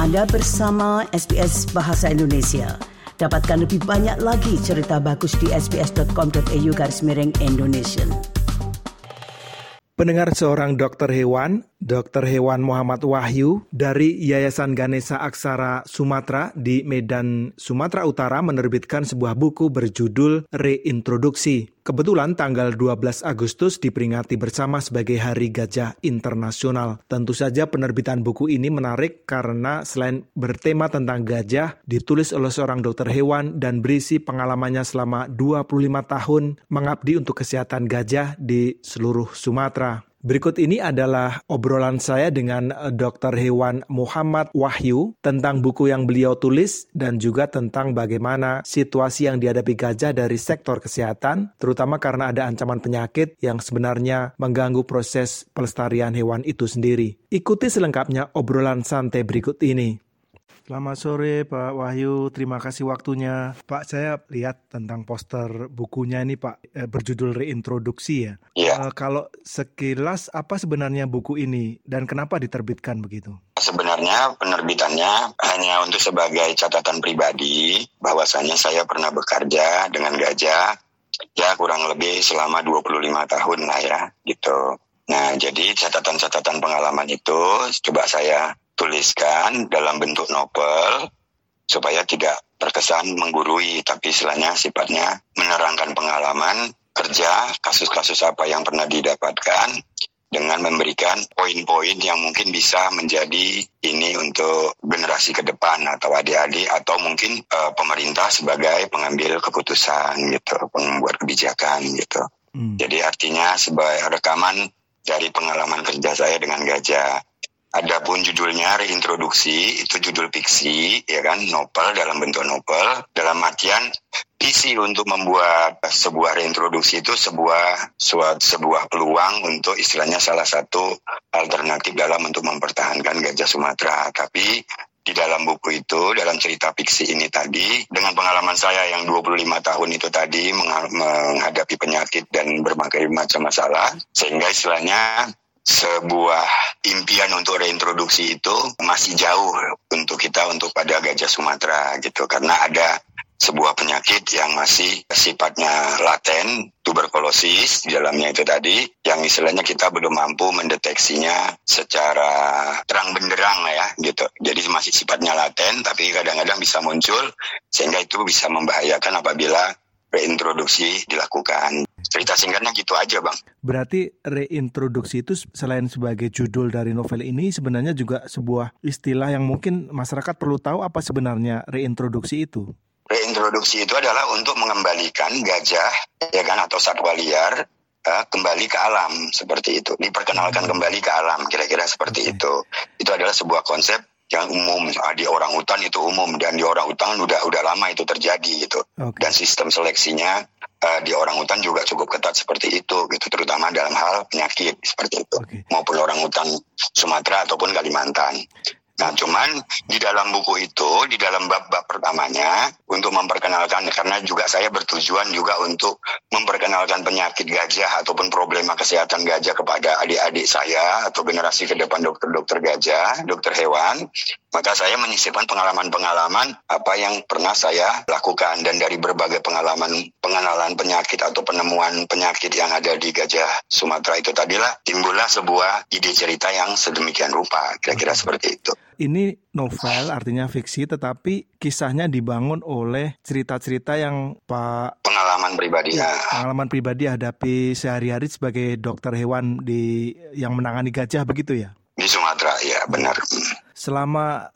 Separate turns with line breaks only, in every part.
Anda bersama SBS Bahasa Indonesia. Dapatkan lebih banyak lagi cerita bagus di sbs.com.au/Indonesian.
Pendengar, seorang dokter hewan Muhammad Wahyu dari Yayasan Ganesha Aksara Sumatera di Medan, Sumatera Utara menerbitkan sebuah buku berjudul Reintroduksi. Kebetulan tanggal 12 Agustus diperingati bersama sebagai Hari Gajah Internasional. Tentu saja penerbitan buku ini menarik karena selain bertema tentang gajah, ditulis oleh seorang dokter hewan dan berisi pengalamannya selama 25 tahun mengabdi untuk kesehatan gajah di seluruh Sumatera. Berikut ini adalah obrolan saya dengan dokter hewan Muhammad Wahyu tentang buku yang beliau tulis dan juga tentang bagaimana situasi yang dihadapi gajah dari sektor kesehatan, terutama karena ada ancaman penyakit yang sebenarnya mengganggu proses pelestarian hewan itu sendiri. Ikuti selengkapnya obrolan santai berikut ini. Selamat sore Pak Wahyu, terima kasih waktunya. Pak, saya lihat tentang poster bukunya ini Pak, berjudul Reintroduksi ya.
Iya.
Kalau sekilas apa sebenarnya buku ini dan kenapa diterbitkan begitu?
Sebenarnya penerbitannya hanya untuk sebagai catatan pribadi bahwasanya saya pernah bekerja dengan gajah ya kurang lebih selama 25 tahun lah ya gitu. Nah, jadi catatan-catatan pengalaman itu coba saya tuliskan dalam bentuk novel supaya tidak terkesan menggurui, tapi istilahnya sifatnya menerangkan pengalaman kerja, kasus-kasus apa yang pernah didapatkan dengan memberikan poin-poin yang mungkin bisa menjadi ini untuk generasi ke depan atau adik-adik atau mungkin pemerintah sebagai pengambil keputusan gitu, pembuat kebijakan gitu. Jadi artinya sebagai rekaman dari pengalaman kerja saya dengan gajah. Adapun judulnya Reintroduksi, itu judul fiksi, ya kan, novel dalam bentuk novel. Dalam artian visi untuk membuat sebuah reintroduksi itu sebuah peluang untuk istilahnya salah satu alternatif dalam untuk mempertahankan gajah Sumatera. Tapi di dalam buku itu, dalam cerita fiksi ini tadi, dengan pengalaman saya yang 25 tahun itu tadi menghadapi penyakit dan berbagai macam masalah, sehingga istilahnya sebuah impian untuk reintroduksi itu masih jauh untuk kita, untuk pada gajah Sumatera gitu, karena ada sebuah penyakit yang masih sifatnya laten, tuberkulosis di dalamnya itu tadi, yang istilahnya kita belum mampu mendeteksinya secara terang benderang ya gitu. Jadi masih sifatnya laten, tapi kadang-kadang bisa muncul sehingga itu bisa membahayakan apabila reintroduksi dilakukan. Cerita singkatnya gitu aja, Bang.
Berarti reintroduksi itu selain sebagai judul dari novel ini sebenarnya juga sebuah istilah yang mungkin masyarakat perlu tahu apa sebenarnya reintroduksi itu.
Reintroduksi itu adalah untuk mengembalikan gajah ya kan atau satwa liar kembali ke alam seperti itu. Diperkenalkan kembali ke alam, kira-kira seperti itu. Itu adalah sebuah konsep yang umum, di orang hutan itu umum, dan di orang hutan udah lama itu terjadi gitu. Dan sistem seleksinya di orang hutan juga cukup ketat seperti itu gitu, terutama dalam hal penyakit seperti itu, maupun orang hutan Sumatera ataupun Kalimantan. Nah, cuman di dalam buku itu, di dalam bab-bab pertamanya, untuk memperkenalkan, karena juga saya bertujuan juga untuk memperkenalkan penyakit gajah ataupun problema kesehatan gajah kepada adik-adik saya atau generasi ke depan dokter-dokter gajah, dokter hewan, maka saya menyisipkan pengalaman-pengalaman apa yang pernah saya lakukan, dan dari berbagai pengenalan penyakit atau penemuan penyakit yang ada di gajah Sumatera itu tadilah timbullah sebuah ide cerita yang sedemikian rupa, kira-kira seperti itu.
Ini novel artinya fiksi, tetapi kisahnya dibangun oleh cerita-cerita yang
pengalaman pribadi
hadapi sehari-hari sebagai dokter hewan yang menangani gajah begitu ya?
Di Sumatera, ya benar.
Selama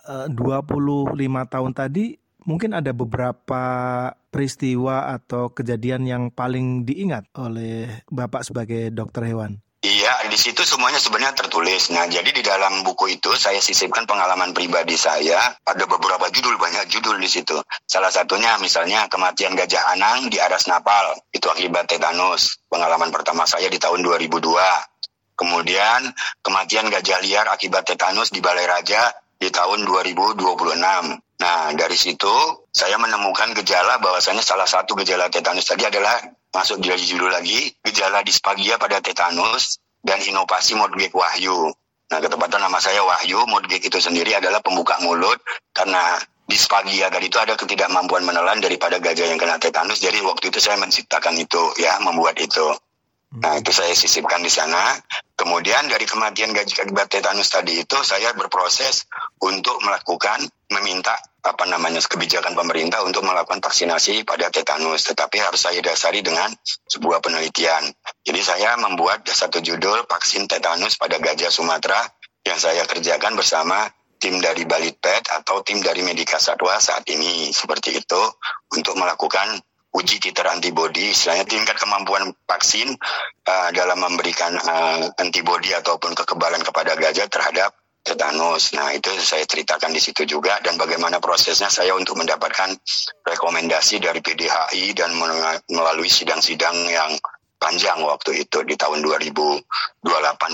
25 tahun tadi, mungkin ada beberapa peristiwa atau kejadian yang paling diingat oleh Bapak sebagai dokter hewan.
Iya, di situ semuanya sebenarnya tertulis. Nah, jadi di dalam buku itu saya sisipkan pengalaman pribadi saya. Ada beberapa judul, banyak judul di situ. Salah satunya misalnya kematian gajah Anang di Aras Napal. Itu akibat tetanus. Pengalaman pertama saya di tahun 2002. Kemudian kematian gajah liar akibat tetanus di Balai Raja di tahun 2026. Nah, dari situ saya menemukan gejala bahwasanya salah satu gejala tetanus tadi adalah, masuk dari judul lagi, gejala disphagia pada tetanus dan inovasi Modgek Wahyu. Nah, ketepatan nama saya Wahyu. Mudgik itu sendiri adalah pembuka mulut, karena disphagia tadi itu ada ketidakmampuan menelan daripada gajah yang kena tetanus. Jadi waktu itu saya menciptakan itu, ya, membuat itu. Nah, itu saya sisipkan di sana. Kemudian dari kematian gajah akibat tetanus tadi itu, saya berproses untuk meminta kebijakan pemerintah untuk melakukan vaksinasi pada tetanus. Tetapi harus saya dasari dengan sebuah penelitian. Jadi saya membuat satu judul vaksin tetanus pada gajah Sumatera yang saya kerjakan bersama tim dari Balitpet atau tim dari Medika Satwa saat ini, seperti itu, untuk melakukan uji titer antibodi, istilahnya tingkat kemampuan vaksin dalam memberikan antibodi ataupun kekebalan kepada gajah terhadap tetanus. Nah, itu saya ceritakan di situ juga, dan bagaimana prosesnya saya untuk mendapatkan rekomendasi dari PDHI dan melalui sidang-sidang yang panjang waktu itu di tahun 2008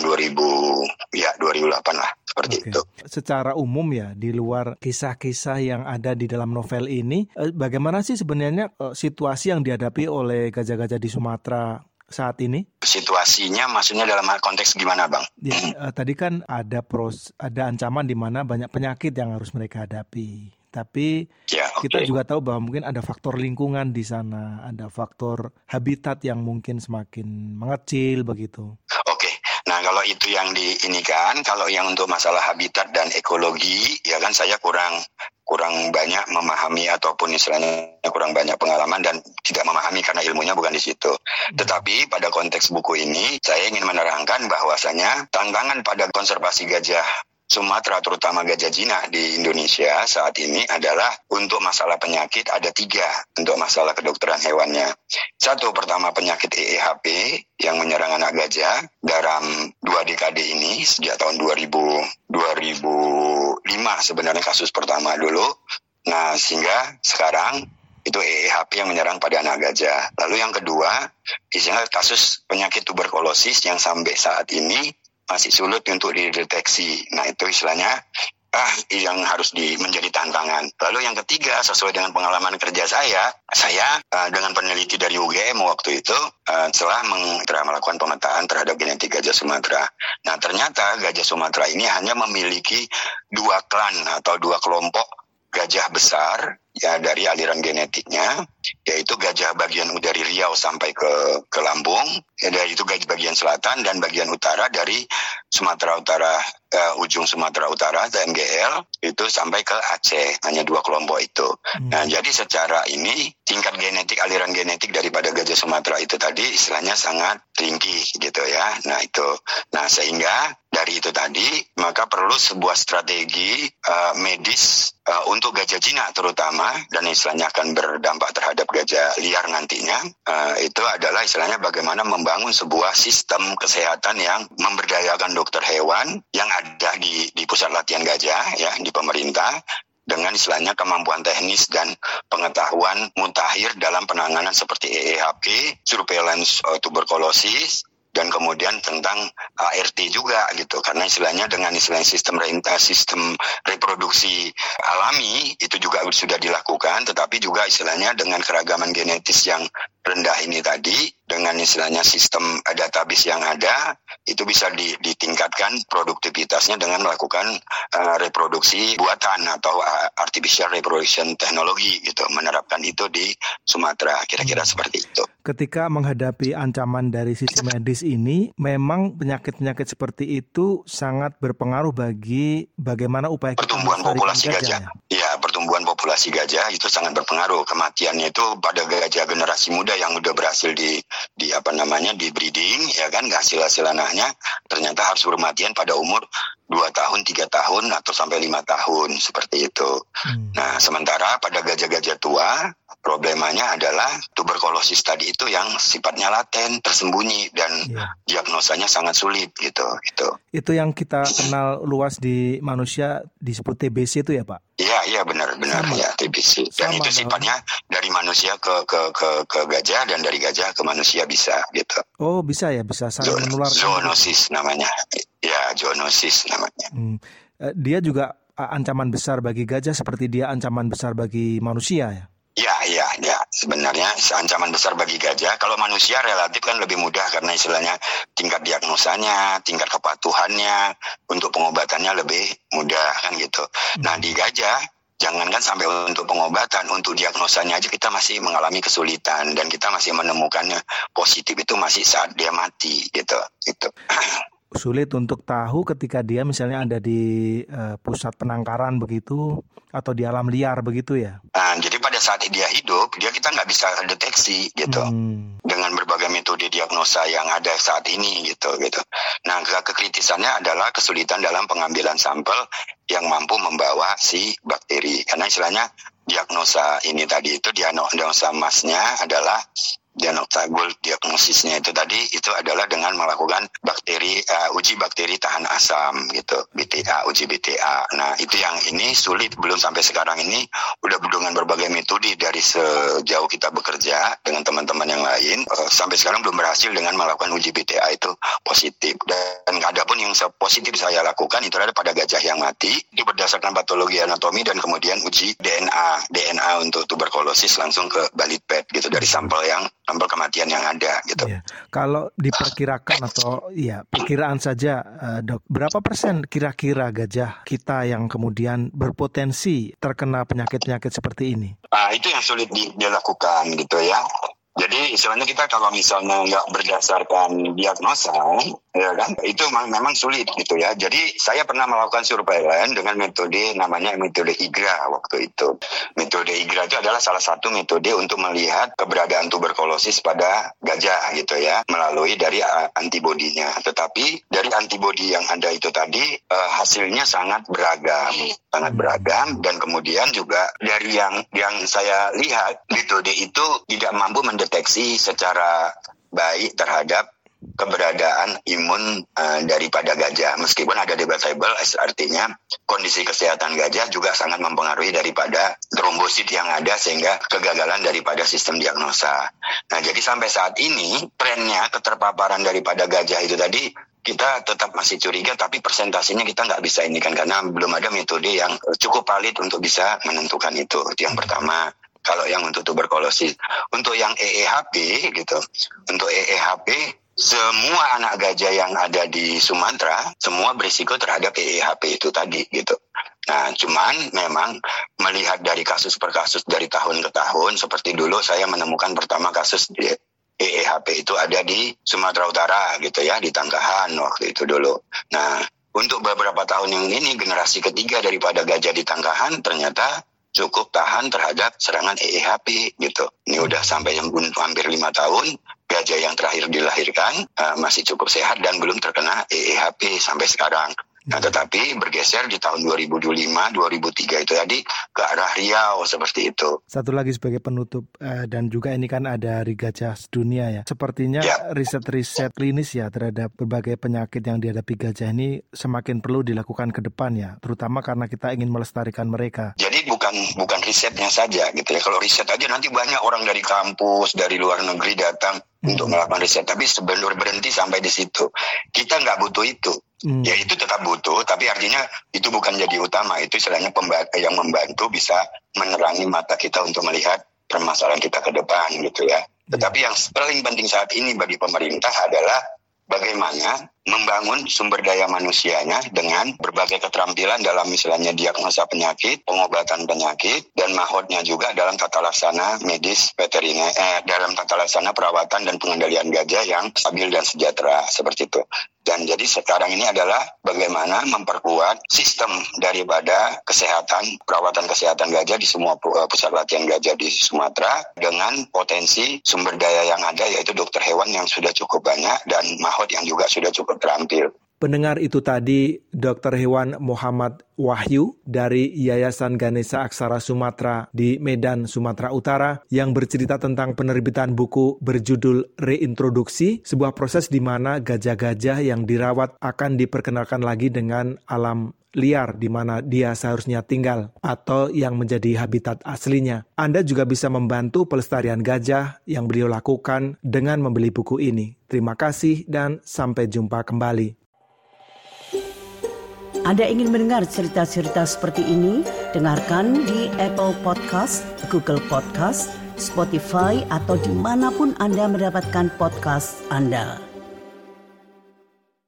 lah, seperti itu.
Secara umum ya, di luar kisah-kisah yang ada di dalam novel ini, bagaimana sih sebenarnya situasi yang dihadapi oleh gajah-gajah di Sumatera saat ini?
Situasinya maksudnya dalam konteks gimana, Bang?
Ya, tadi kan ada ancaman di mana banyak penyakit yang harus mereka hadapi. Tapi kita juga tahu bahwa mungkin ada faktor lingkungan di sana, ada faktor habitat yang mungkin semakin mengecil begitu.
Nah, kalau itu yang kalau yang untuk masalah habitat dan ekologi, ya kan saya kurang banyak memahami ataupun istilahnya kurang banyak pengalaman dan tidak memahami karena ilmunya bukan di situ. Tetapi pada konteks buku ini saya ingin menerangkan bahwasanya tantangan pada konservasi gajah Sumatera, terutama gajah jinak di Indonesia saat ini adalah untuk masalah penyakit ada 3 untuk masalah kedokteran hewannya. Satu, pertama penyakit EEHP yang menyerang anak gajah dalam 2 dekade ini sejak tahun 2005 sebenarnya kasus pertama dulu. Nah, sehingga sekarang itu EEHP yang menyerang pada anak gajah. Lalu yang kedua, isinya kasus penyakit tuberkulosis yang sampai saat ini masih sulit untuk dideteksi. Nah, itu istilahnya yang harus menjadi tantangan. Lalu yang ketiga, sesuai dengan pengalaman kerja saya dengan peneliti dari UGM waktu itu telah melakukan pemetaan terhadap genetik gajah Sumatera. Nah, ternyata gajah Sumatera ini hanya memiliki 2 klan atau 2 kelompok gajah besar ya dari aliran genetiknya, yaitu gajah bagian dari Riau sampai ke Lampung, yaitu gajah bagian selatan dan bagian utara dari Sumatera Utara, ujung Sumatera Utara, TMGL, itu sampai ke Aceh, hanya 2 kelompok itu. Nah, jadi secara ini tingkat genetik, aliran genetik daripada gajah Sumatera itu tadi istilahnya sangat tinggi gitu ya. Nah, sehingga dari itu tadi maka perlu sebuah strategi medis untuk gajah jinak terutama, dan istilahnya akan berdampak terhadap gajah liar nantinya, itu adalah istilahnya bagaimana membangun sebuah sistem kesehatan yang memberdayakan dokter hewan yang ada di pusat latihan gajah ya di pemerintah, dengan istilahnya kemampuan teknis dan pengetahuan mutakhir dalam penanganan seperti EEHP, surveillance tuberkulosis, dan kemudian tentang ART juga gitu, karena istilahnya dengan istilahnya sistem reproduksi alami itu juga sudah dilakukan, tetapi juga istilahnya dengan keragaman genetis yang rendah ini tadi, dengan istilahnya sistem database yang ada, itu bisa ditingkatkan produktivitasnya dengan melakukan reproduksi buatan atau artificial reproduction technology gitu, menerapkan itu di Sumatera, kira-kira seperti itu.
Ketika menghadapi ancaman dari sisi medis ini, memang penyakit-penyakit seperti itu sangat berpengaruh bagi bagaimana upaya
pertumbuhan populasi gajah. Ya, pertumbuhan populasi gajah itu sangat berpengaruh. Kematiannya itu pada gajah generasi muda yang udah berhasil di breeding, ya kan, hasil anaknya ternyata harus bermatian pada umur 2 tahun, 3 tahun, atau sampai 5 tahun, seperti itu. Nah, sementara pada gajah-gajah tua, problemanya adalah tuberkulosis tadi itu yang sifatnya laten, tersembunyi, dan diagnosanya sangat sulit gitu.
Itu yang kita kenal luas di manusia disebut TBC itu ya, Pak?
Iya benar ya, TBC. Dan itu sifatnya dari manusia ke gajah dan dari gajah ke manusia bisa gitu.
Oh, bisa saling menular.
Zoonosis namanya. Ya, zoonosis namanya.
Dia juga ancaman besar bagi gajah seperti dia ancaman besar bagi manusia ya?
Ya. sebenarnya ancaman besar bagi gajah. Kalau manusia relatif kan lebih mudah karena istilahnya tingkat diagnosanya, tingkat kepatuhannya, untuk pengobatannya lebih mudah kan gitu. Nah di gajah, jangankan sampai untuk pengobatan, untuk diagnosanya aja kita masih mengalami kesulitan dan kita masih menemukannya positif itu masih saat dia mati gitu.
Sulit untuk tahu ketika dia misalnya ada di pusat penangkaran begitu atau di alam liar begitu ya.
Nah, jadi pada saat dia hidup, kita nggak bisa deteksi gitu dengan berbagai metode diagnosa yang ada saat ini gitu. Nah, kekritisannya adalah kesulitan dalam pengambilan sampel yang mampu membawa si bakteri. Karena istilahnya diagnosa ini tadi itu diagnosa masnya adalah diagnosisnya itu tadi itu adalah dengan melakukan uji bakteri tahan asam gitu, uji BTA. Nah itu yang ini sulit, belum sampai sekarang ini udah dengan berbagai metode dari sejauh kita bekerja dengan teman-teman yang lain sampai sekarang belum berhasil dengan melakukan uji BTA itu positif. Dan ada pun yang positif saya lakukan itu ada pada gajah yang mati itu berdasarkan patologi anatomi dan kemudian uji DNA untuk tuberkulosis langsung ke balitpad gitu dari sampel kematian yang ada gitu.
Ya. Kalau diperkirakan atau perkiraan saja dok, berapa persen kira-kira gajah kita yang kemudian berpotensi terkena penyakit-penyakit seperti ini?
Itu yang sulit dilakukan gitu ya. Jadi istilahnya kita kalau misalnya nggak berdasarkan diagnosa, ya kan, itu memang sulit gitu ya. Jadi saya pernah melakukan surveillance dengan metode namanya metode IGRA waktu itu. Metode IGRA itu adalah salah satu metode untuk melihat keberadaan tuberkulosis pada gajah gitu ya, melalui dari antibodinya. Tetapi dari antibodi yang ada itu tadi hasilnya sangat beragam dan kemudian juga dari yang saya lihat metode itu tidak mampu mendeteksi secara baik terhadap keberadaan imun daripada gajah. Meskipun ada debatable, artinya kondisi kesehatan gajah juga sangat mempengaruhi daripada trombosit yang ada sehingga kegagalan daripada sistem diagnosa. Nah jadi sampai saat ini trennya keterpaparan daripada gajah itu tadi kita tetap masih curiga, tapi persentasenya kita nggak bisa ini kan karena belum ada metode yang cukup valid untuk bisa menentukan itu. Itu yang pertama. Kalau yang untuk tuberkulosis, untuk yang EEHP gitu, untuk EEHP semua anak gajah yang ada di Sumatera semua berisiko terhadap EEHP itu tadi gitu. Nah, cuman memang melihat dari kasus per kasus dari tahun ke tahun, seperti dulu saya menemukan pertama kasus di EEHP itu ada di Sumatera Utara gitu ya, di Tangkahan waktu itu dulu. Nah, untuk beberapa tahun yang ini generasi ketiga daripada gajah di Tangkahan ternyata cukup tahan terhadap serangan EEHP gitu. Ini udah sampai hampir 5 tahun gajah yang terakhir dilahirkan masih cukup sehat dan belum terkena EEHP sampai sekarang. Nah, tetapi bergeser di tahun 2025-2003 itu tadi ke arah Riau seperti itu.
Satu lagi sebagai penutup dan juga ini kan ada Hari Gajah Sedunia ya. Sepertinya riset-riset klinis ya terhadap berbagai penyakit yang dihadapi gajah ini semakin perlu dilakukan ke depan ya, terutama karena kita ingin melestarikan mereka.
Jadi bukan risetnya saja gitu ya. Kalau riset aja nanti banyak orang dari kampus, dari luar negeri datang untuk melakukan riset. Tapi sebenarnya berhenti sampai di situ. Kita nggak butuh itu. Ya itu tetap butuh, tapi artinya itu bukan jadi utama. Itu istilahnya yang membantu bisa menerangi mata kita untuk melihat permasalahan kita ke depan gitu ya. Tetapi yang paling penting saat ini bagi pemerintah adalah bagaimana membangun sumber daya manusianya dengan berbagai keterampilan dalam misalnya diagnosa penyakit, pengobatan penyakit, dan mahotnya juga dalam tata laksana medis veteriner, dalam tata laksana perawatan dan pengendalian gajah yang stabil dan sejahtera seperti itu. Dan jadi sekarang ini adalah bagaimana memperkuat sistem daripada perawatan kesehatan gajah di semua pusat latihan gajah di Sumatera dengan potensi sumber daya yang ada yaitu dokter hewan yang sudah cukup banyak dan mahot yang juga sudah cukup terampil.
Pendengar itu tadi Dr. Hewan Muhammad Wahyu dari Yayasan Ganesha Aksara Sumatera di Medan, Sumatera Utara yang bercerita tentang penerbitan buku berjudul Reintroduksi, sebuah proses di mana gajah-gajah yang dirawat akan diperkenalkan lagi dengan alam liar di mana dia seharusnya tinggal atau yang menjadi habitat aslinya. Anda juga bisa membantu pelestarian gajah yang beliau lakukan dengan membeli buku ini. Terima kasih dan sampai jumpa kembali.
Anda ingin mendengar cerita-cerita seperti ini? Dengarkan di Apple Podcast, Google Podcast, Spotify atau dimanapun Anda mendapatkan podcast Anda.